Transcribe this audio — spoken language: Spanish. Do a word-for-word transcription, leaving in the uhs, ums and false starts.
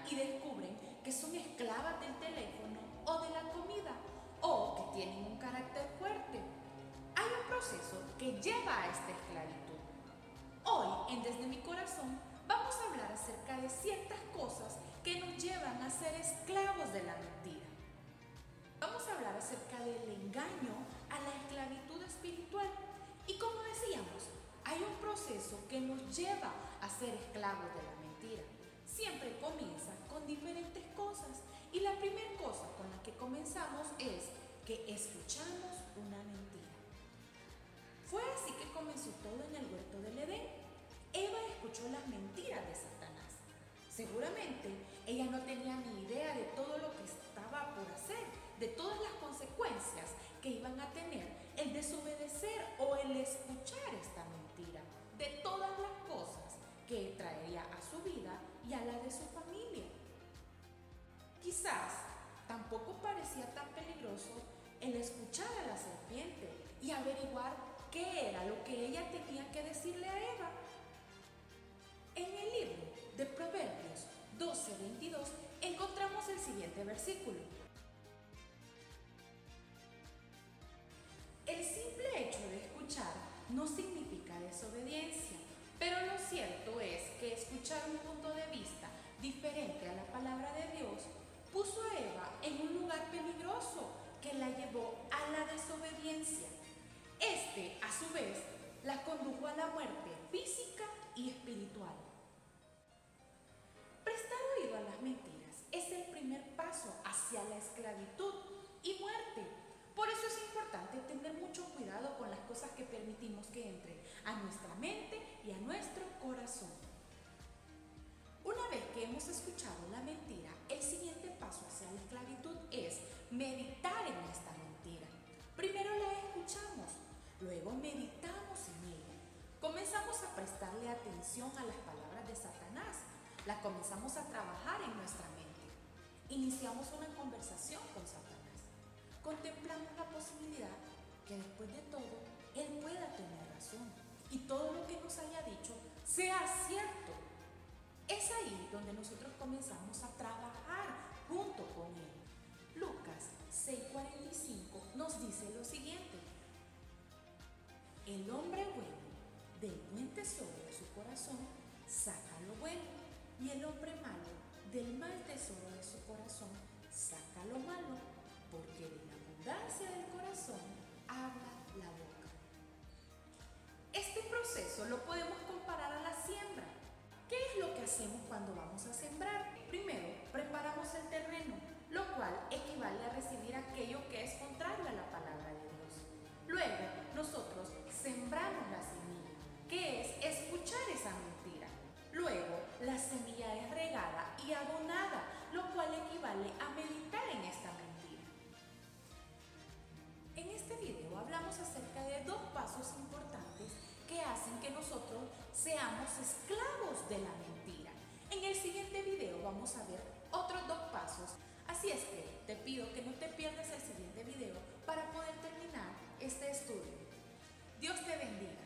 y descubren que son esclavas del teléfono o de la comida o que tienen un carácter fuerte. Hay un proceso que lleva a esta esclavitud. Hoy, en Desde mi Corazón, vamos a hablar acerca de ciertas cosas que nos llevan a ser esclavos de la mentira. Vamos a hablar acerca del engaño a la esclavitud espiritual. Y como decíamos, hay un proceso que nos lleva a ser esclavos de la mentira. Siempre comienza con diferentes cosas. Y la primera cosa con la que comenzamos es que escuchamos una mentira. Fue así que comenzó todo en el huerto del Edén. Eva escuchó las mentiras de Satanás. Seguramente ella no tenía ni idea de todo lo que estaba por hacer, de todas las consecuencias que iban a tener el desobedecer o el escuchar esta mentira, de todas las cosas que traería a su vida y a la de su familia. Quizás tampoco parecía tan peligroso el escuchar a la serpiente y averiguar qué era lo que ella tenía que decirle a Eva. En el libro de Proverbios doce veintidós encontramos el siguiente versículo. El simple hecho de escuchar no significa desobediencia, pero lo cierto es que escuchar un punto de vista diferente a la palabra de Dios puso a Eva en un lugar peligroso que la llevó a la desobediencia. Este, a su vez, la condujo a la muerte física y espiritual. Prestar oído a las mentiras es el primer paso hacia la esclavitud y muerte. Por eso es importante tener mucho cuidado con las cosas que permitimos que entren a nuestra mente y a nuestro corazón. Una vez que hemos escuchado la mentira, el siguiente paso hacia la esclavitud es meditar en esta mentira. Primero la escuchamos, luego meditamos en ella. Comenzamos a prestarle atención a las palabras de Satanás. La comenzamos a trabajar en nuestra mente. Iniciamos una conversación con Satanás. Contemplamos la posibilidad que después de todo, Él pueda tener razón y todo lo que nos haya dicho sea cierto. Es ahí donde nosotros comenzamos a trabajar junto con Él. Lucas seis cuarenta y cinco nos dice lo siguiente. El hombre bueno del buen tesoro de su corazón saca lo bueno, y el hombre malo del mal tesoro de su corazón saca lo malo, porque de la abundancia del corazón habla la boca. Este proceso lo podemos comparar a la siembra. ¿Qué es lo que hacemos cuando vamos a sembrar? Primero, preparamos el terreno, lo cual equivale a recibir aquello que es contrario a la palabra de Dios. Luego, nosotros sembramos la semilla, que es escuchar esa mentira. Luego, la semilla es regada y abonada, lo cual equivale a meditar en esta mentira. En este video hablamos acerca de dos pasos importantes que hacen que nosotros seamos esclavos de la mentira. En el siguiente video vamos a ver otros dos pasos, así es que te pido que no te pierdas el siguiente video para poder terminar este estudio. Dios te bendiga.